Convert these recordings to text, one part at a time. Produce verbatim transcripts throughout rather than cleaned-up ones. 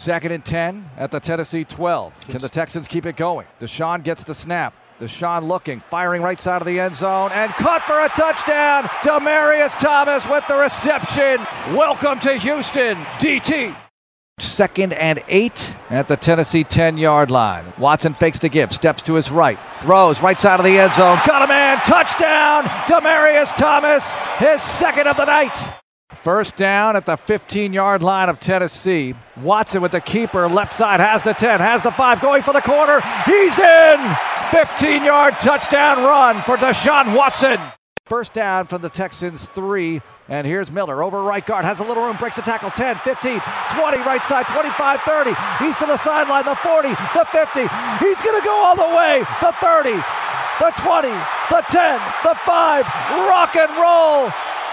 Second and ten at the Tennessee twelve. Can the Texans keep it going? Deshaun gets the snap. Deshaun looking, firing right side of the end zone, and caught for a touchdown. Demaryius Thomas with the reception. Welcome to Houston, D T. Second and eight at the Tennessee ten-yard line. Watson fakes to give, steps to his right, throws right side of the end zone. Got a man, touchdown, Demaryius Thomas, his second of the night. First down at the fifteen-yard line of Tennessee. Watson with the keeper, left side, has the ten, has the five, going for the corner. He's in! fifteen-yard touchdown run for Deshaun Watson. First down from the Texans three, and here's Miller over right guard, has a little room, breaks the tackle, ten, fifteen, twenty, right side, twenty-five, thirty. He's to the sideline, the forty, the fifty. He's going to go all the way, the thirty, the twenty, the ten, the five. Rock and roll.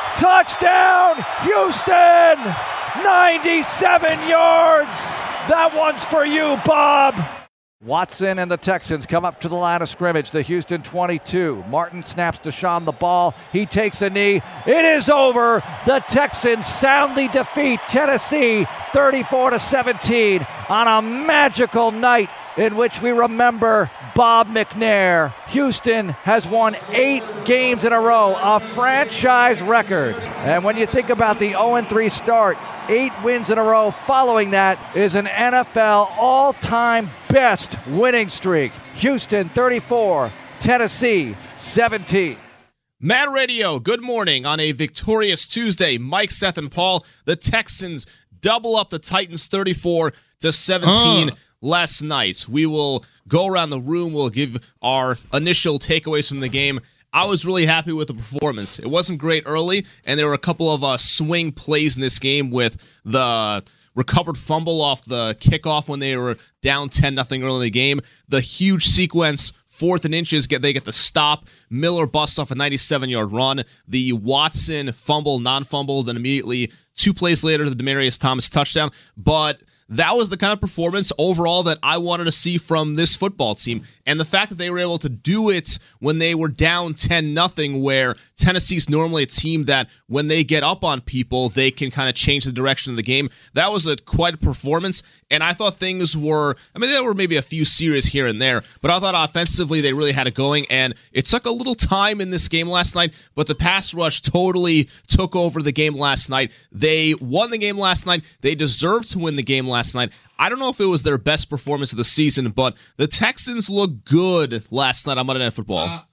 Touchdown, Houston! ninety-seven yards! That one's for you, Bob! Watson and the Texans come up to the line of scrimmage, the Houston twenty-two. Martin snaps Deshaun the ball. He takes a knee. It is over. The Texans soundly defeat Tennessee thirty-four to seventeen on a magical night in which we remember Bob McNair. Houston has won eight games in a row, a franchise record. And when you think about the oh and three start, eight wins in a row following that is an N F L all-time best winning streak. Houston thirty-four, Tennessee seventeen. Mad Radio, good morning on a victorious Tuesday. Mike, Seth, and Paul, the Texans double up the Titans thirty-four to seventeen. Uh. Last night. We will go around the room. We'll give our initial takeaways from the game. I was really happy with the performance. It wasn't great early, and there were a couple of uh, swing plays in this game with the recovered fumble off the kickoff when they were down ten nothing early in the game. The huge sequence, fourth and inches, get they get the stop. Miller busts off a ninety-seven-yard run. The Watson fumble, non-fumble, then immediately two plays later, the Demaryius Thomas touchdown. But that was the kind of performance overall that I wanted to see from this football team. And the fact that they were able to do it when they were down ten nothing, where Tennessee's normally a team that when they get up on people, they can kind of change the direction of the game. That was a quite a performance. And I thought things were, I mean, there were maybe a few series here and there, but I thought offensively they really had it going. And it took a little time in this game last night, but the pass rush totally took over the game last night. They won the game last night. They deserved to win the game last night. I don't know if it was their best performance of the season, but the Texans looked good last night on Monday Night Football. Uh,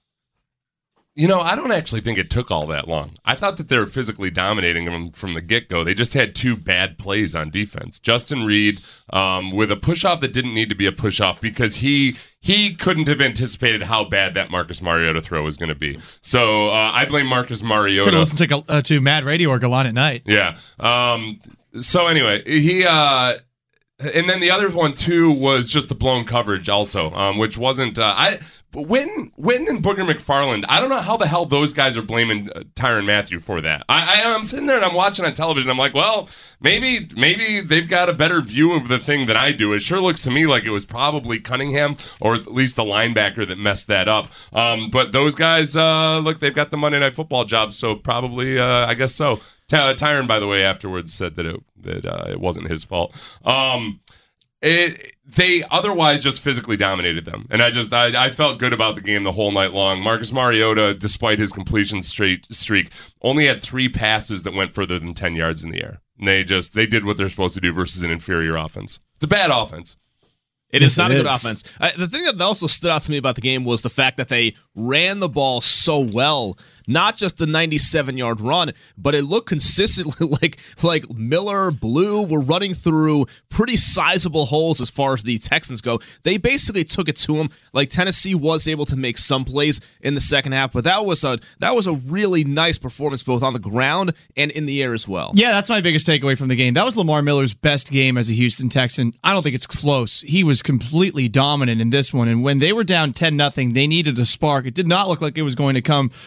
you know, I don't actually think it took all that long. I thought that they were physically dominating them from the get-go. They just had two bad plays on defense. Justin Reed um, with a push-off that didn't need to be a push-off because he he couldn't have anticipated how bad that Marcus Mariota throw was going to be. So uh, I blame Marcus Mariota. Could have listened to, uh, to Mad Radio or Gallant at night. Yeah. Um, so anyway, he... Uh, And then the other one too was just the blown coverage, also, um, which wasn't. Uh, I Witten, Witten and Booger McFarland. I don't know how the hell those guys are blaming uh, Tyrann Mathieu for that. I, I, I'm sitting there and I'm watching on television. I'm like, well, maybe maybe they've got a better view of the thing than I do. It sure looks to me like it was probably Cunningham or at least the linebacker that messed that up. Um, but those guys, uh, look, they've got the Monday Night Football job, so probably, uh, I guess so. Ty- Tyrann, by the way, afterwards said that it that uh, it wasn't his fault. Um, it, they otherwise just physically dominated them, and I just I, I felt good about the game the whole night long. Marcus Mariota, despite his completion streak, streak, only had three passes that went further than ten yards in the air. And they just they did what they're supposed to do versus an inferior offense. It's a bad offense. It is not a good offense. Uh, the thing that also stood out to me about the game was the fact that they ran the ball so well. Not just the ninety-seven-yard run, but it looked consistently like like Miller, Blue were running through pretty sizable holes as far as the Texans go. They basically took it to them. Like Tennessee was able to make some plays in the second half, but that was a that was a really nice performance both on the ground and in the air as well. Yeah, that's my biggest takeaway from the game. That was Lamar Miller's best game as a Houston Texan. I don't think it's close. He was completely dominant in this one, and when they were down ten nothing, they needed a spark. It did not look like it was going to come from the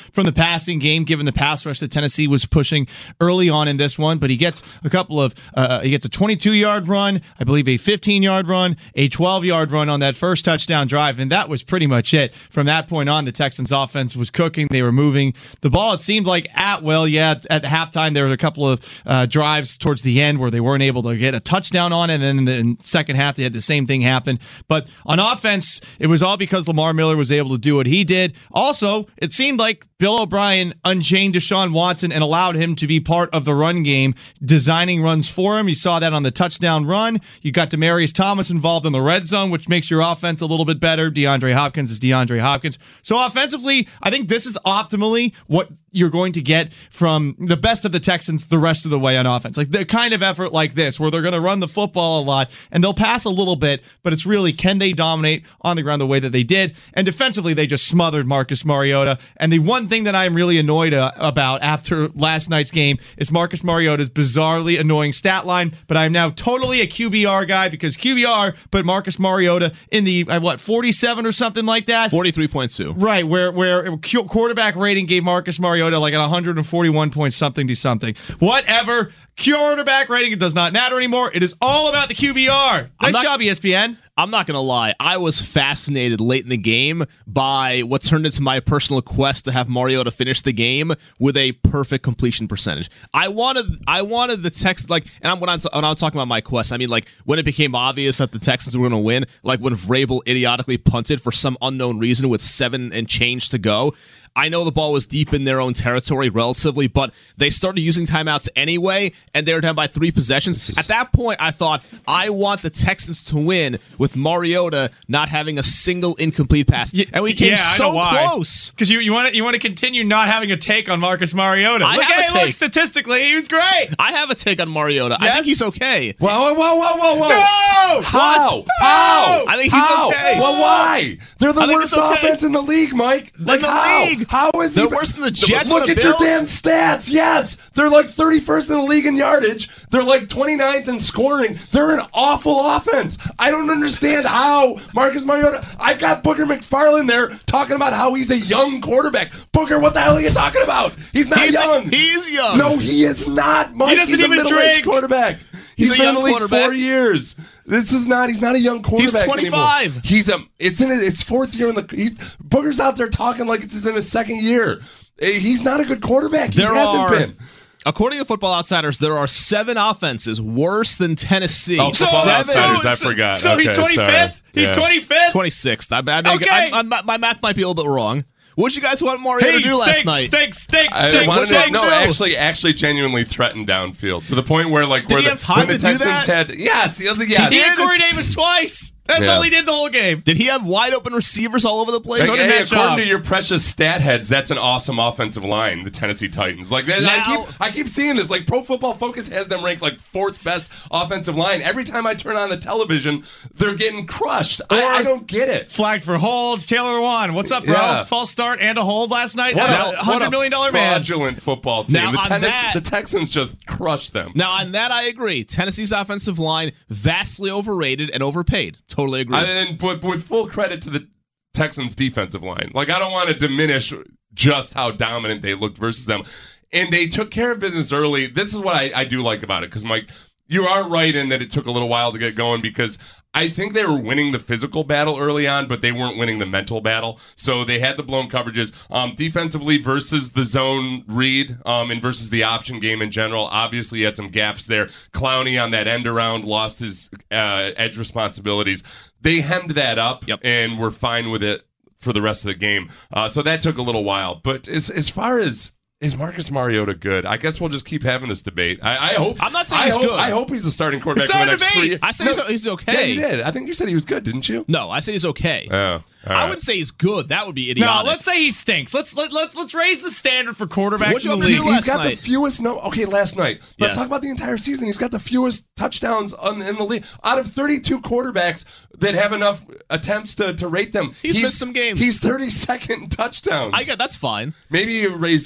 passing game, given the pass rush that Tennessee was pushing early on in this one. But he gets a couple of, uh, he gets a twenty-two-yard run, I believe a fifteen-yard run, a twelve-yard run on that first touchdown drive, and that was pretty much it. From that point on, the Texans offense was cooking. They were moving the ball. It seemed like at will, yeah, at halftime there were a couple of uh, drives towards the end where they weren't able to get a touchdown on it, and then in the in second half they had the same thing happen. But on offense, it was all because Lamar Miller was able to do what he did. Also, it seemed like Bill O'Brien unchained Deshaun Watson and allowed him to be part of the run game, designing runs for him. You saw that on the touchdown run. You got Demaryius Thomas involved in the red zone, which makes your offense a little bit better. DeAndre Hopkins is DeAndre Hopkins. So offensively, I think this is optimally what you're going to get from the best of the Texans the rest of the way on offense. Like the kind of effort like this, where they're going to run the football a lot and they'll pass a little bit, but it's really, can they dominate on the ground the way that they did? And defensively, they just smothered Marcus Mariota. And the one thing that I'm really annoyed uh, about after last night's game is Marcus Mariota's bizarrely annoying stat line, but I'm now totally a Q B R guy because Q B R put Marcus Mariota in the, uh, what, forty-seven or something like that? forty-three point two. Right, where, where quarterback rating gave Marcus Mariota like an one hundred forty-one point something to something. Whatever. Quarterback rating, it does not matter anymore. It is all about the Q B R. Nice not, job, E S P N. I'm not going to lie. I was fascinated late in the game by what turned into my personal quest to have Mariota finish the game with a perfect completion percentage. I wanted I wanted the Texans, like, and I'm, when, I'm, when I'm talking about my quest, I mean, like, when it became obvious that the Texans were going to win, like when Vrabel idiotically punted for some unknown reason with seven and change to go. I know the ball was deep in their own territory relatively, but they started using timeouts anyway, and they were down by three possessions. At that point, I thought, I want the Texans to win with Mariota not having a single incomplete pass. And we came yeah, so close. Because you, you want to you want to continue not having a take on Marcus Mariota. I look, have hey, a take. Look, statistically, he was great. I have a take on Mariota. Yes? I think he's okay. Whoa, whoa, whoa, whoa, whoa, whoa. No! How? What? How? I think he's How? okay. Well, why? They're the I think worst it's okay. offense in the league, Mike. Like, the how? league. How is They're he? worse than the Jets Look and the at your Bills. damn stats. Yes. They're like thirty-first in the league in yardage. They're like twenty-ninth in scoring. They're an awful offense. I don't understand how Marcus Mariota. I've got Booger McFarland there talking about how he's a young quarterback. Booger, what the hell are you talking about? He's not He's, young. he's young. No, he is not. Mike. He doesn't he's even a middle-aged drink. quarterback. He's He's a been young in the league quarterback. four years. This is not. He's not a young quarterback. twenty-five. Anymore. He's a. It's in his fourth year in the. He's, Booger's out there talking like it's in his second year. He's not a good quarterback. He There hasn't are, been. According to Football Outsiders, there are seven offenses worse than Tennessee. Oh, Football seven. Outsiders, I so, forgot. So Okay, he's twenty-fifth? sorry. He's Yeah. twenty-fifth? twenty-sixth. I, I, I, Okay. I, I, my math might be a little bit wrong. What did you guys want Mario Hey, to do last steak, night? steak, steak, I steak, wanted steak, to, no, steak. actually, actually, genuinely threatened downfield to the point where, like, Did where he the, have time when the to do Texans that? had, yes, yes, He yes. did Corey Davis twice. That's Yeah. all he did the whole game. Did he have wide open receivers all over the place? So did Hey, Matt according Schaub. to your precious stat heads, that's an awesome offensive line, the Tennessee Titans. Like that, I Now- keep, I keep seeing this. Like Pro Football Focus has them ranked like fourth best offensive line. Every time I turn on the television, they're getting crushed. I, I don't get it. Flagged for holds. Taylor Wan. What's up, bro? Yeah. False start and a hold last night. What Uh, a, what hundred a million dollar man. fraudulent football team. Now, the, on Tennis, that- the Texans just crushed them. Now, on that, I agree. Tennessee's offensive line, vastly overrated and overpaid. Totally agree. I, and but with full credit to the Texans' defensive line. Like, I don't want to diminish just how dominant they looked versus them. And they took care of business early. This is what I, I do like about it. Because, Mike, you are right in that it took a little while to get going because I think they were winning the physical battle early on, but they weren't winning the mental battle. So they had the blown coverages. Um, defensively versus the zone read um, and versus the option game in general, obviously he had some gaffes there. Clowney on that end around lost his uh, edge responsibilities. They hemmed that up Yep. and were fine with it for the rest of the game. Uh, so that took a little while. But as, as far as is Marcus Mariota good? I guess we'll just keep having this debate. I, I hope. I'm not saying I he's hope, good. I hope he's the starting quarterback It's for the not a next debate. three years. I said No. he's, he's okay. Yeah, you did. I think you said he was good, didn't you? No, I said he's okay. Oh, all I right. wouldn't say he's good. That would be No, idiotic. let's say he stinks. Let's let, let's let's raise the standard for quarterbacks What'd you in the want me league. to do He's last got the night? fewest. No, okay, last night. Let's Yeah. talk about the entire season. He's got the fewest touchdowns on, in the league out of thirty-two quarterbacks that have enough attempts to, to rate them. He's missed some games. He's thirty-second in touchdowns. I get that's fine. Maybe you raised it up last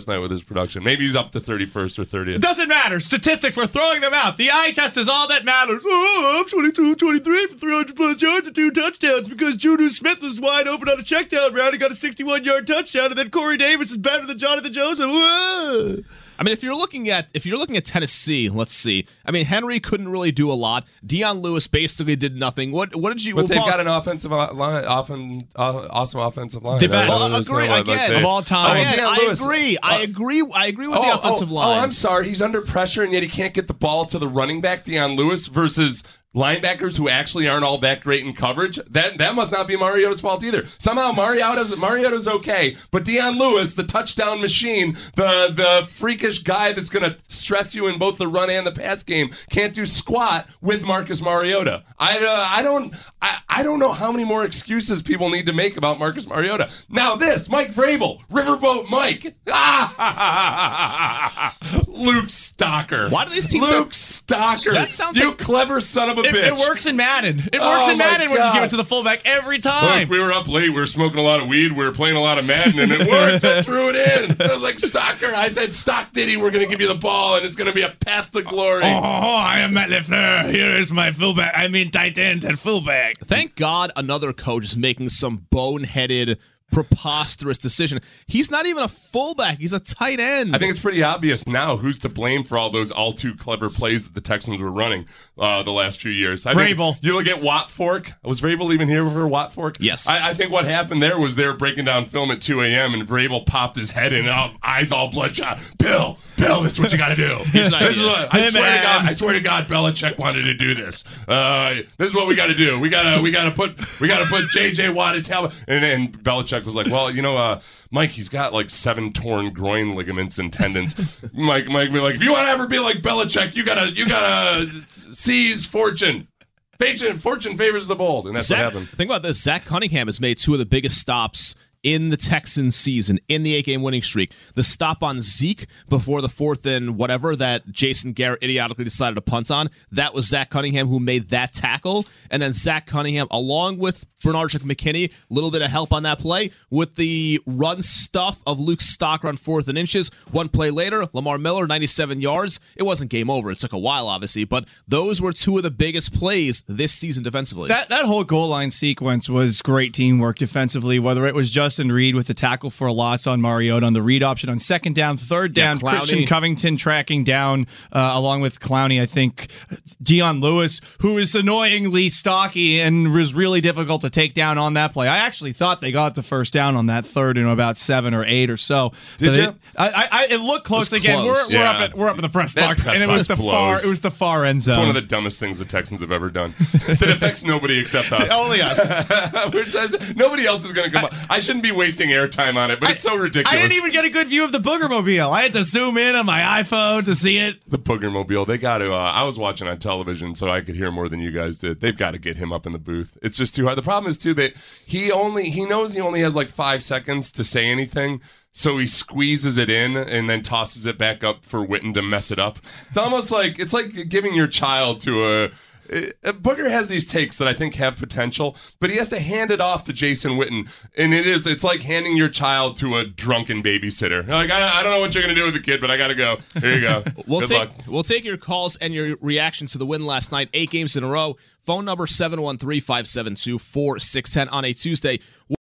last night with his production. Maybe he's up to thirty-first or thirtieth. Doesn't matter. Statistics, we're throwing them out. The eye test is all that matters. Oh, I'm twenty-two twenty-three for three hundred plus yards and two touchdowns because Juju Smith was wide open on a checkdown round and got a sixty-one-yard touchdown, and then Corey Davis is better than Jonathan Joseph. Whoa. I mean, if you're looking at if you're looking at Tennessee, let's see. I mean, Henry couldn't really do a lot. Deion Lewis basically did nothing. What what did you? But well, they've Paul, got an offensive line, often uh, awesome offensive line. The best. Well, agree, Like again, they- of all time. Again, Deion I Lewis. agree. I Uh, agree. I agree with oh, the offensive oh, line. Oh, I'm sorry. He's under pressure, and yet he can't get the ball to the running back, Deion Lewis, versus linebackers who actually aren't all that great in coverage. That that must not be Mariota's fault either. Somehow Mariota's Mariota's okay, but Deion Lewis, the touchdown machine, the the freakish guy that's going to stress you in both the run and the pass game, can't do squat with Marcus Mariota. I uh, I don't I, I don't know how many more excuses people need to make about Marcus Mariota. Now this, Mike Vrabel, Riverboat Mike, ah, Luke Stocker. Why do these teams Luke have- Stocker? That sounds you like- clever son of a It, bitch. it works in Madden. It works Oh in my Madden when you God. give it to the fullback every time. Look, we were up late. We were smoking a lot of weed. We were playing a lot of Madden, and it worked. I threw it in. I was like, Stocker. I said, Stock Diddy, we're going to give you the ball, and it's going to be a path to glory. Oh, I am Matt LeFleur. Here is my fullback. I mean, tight end and fullback. Thank God another coach is making some boneheaded, preposterous decision. He's not even a fullback. He's a tight end. I think it's pretty obvious now who's to blame for all those all too clever plays that the Texans were running uh, the last few years. I think Vrabel. You look at Watt Fork. Was Vrabel even here for Watt Fork? Yes. I, I think what happened there was they were breaking down film at two a.m. and Vrabel popped his head in, oh, eyes all bloodshot. Bill, Bill, this is what you got to do. Here's an This is idea. what, I Hey, swear man. to God, I swear to God, Belichick wanted to do this. Uh, this is what we got to do. We gotta, we gotta put, we gotta put J J Watt at Talbot. And, and Belichick was like, well, you know, uh, Mike, he's got like seven torn groin ligaments and tendons. Mike, Mike, be like, if you want to ever be like Belichick, you gotta, you gotta seize fortune. Fortune, fortune favors the bold, and that's Zach, what happened. think about this. Zach Cunningham has made two of the biggest stops in the Texans season, in the eight-game winning streak. The stop on Zeke before the fourth and whatever that Jason Garrett idiotically decided to punt on, that was Zach Cunningham who made that tackle. And then Zach Cunningham, along with Bernard McKinney, a little bit of help on that play, with the run stuff of Luke Stocker on fourth and inches. One play later, Lamar Miller, ninety-seven yards. It wasn't game over. It took a while, obviously, but those were two of the biggest plays this season defensively. That that whole goal line sequence was great teamwork defensively, whether it was Justin Reed with the tackle for a loss on Mariota on the read option on second down, third Yeah, down, Clowney. Christian Covington tracking down uh, along with Clowney, I think, Deion Lewis, who is annoyingly stocky and was really difficult to take down on that play. I actually thought they got the first down on that third and about seven or eight or so. Did But you? It, I, I, it looked close It was again. close. We're, we're, Yeah. up at, we're up in the press That box, press and it was the box far blows. it was the far end zone. It's one of the dumbest things the Texans have ever done. That affects nobody except us. Only us. Which says nobody else is going to come up. I shouldn't be wasting airtime on it, but it's so ridiculous. I didn't even get a good view of the Boogermobile. I had to zoom in on my iPhone to see it. The Boogermobile, they got to. Uh, I was watching on television, so I could hear more than you guys did. They've got to get him up in the booth. It's just too hard. The problem is too that he only he knows he only has like five seconds to say anything, so he squeezes it in and then tosses it back up for Witten to mess it up. It's almost like it's like giving your child to a. Uh, Booger has these takes that I think have potential, but he has to hand it off to Jason Witten, and it is it's like handing your child to a drunken babysitter. Like I, I don't know what you're gonna do with the kid, but I gotta go. Here you go. We'll Good take luck. we'll take your calls and your reactions to the win last night. Eight games in a row. Phone number seven one three, five seven two, four six one zero on a Tuesday.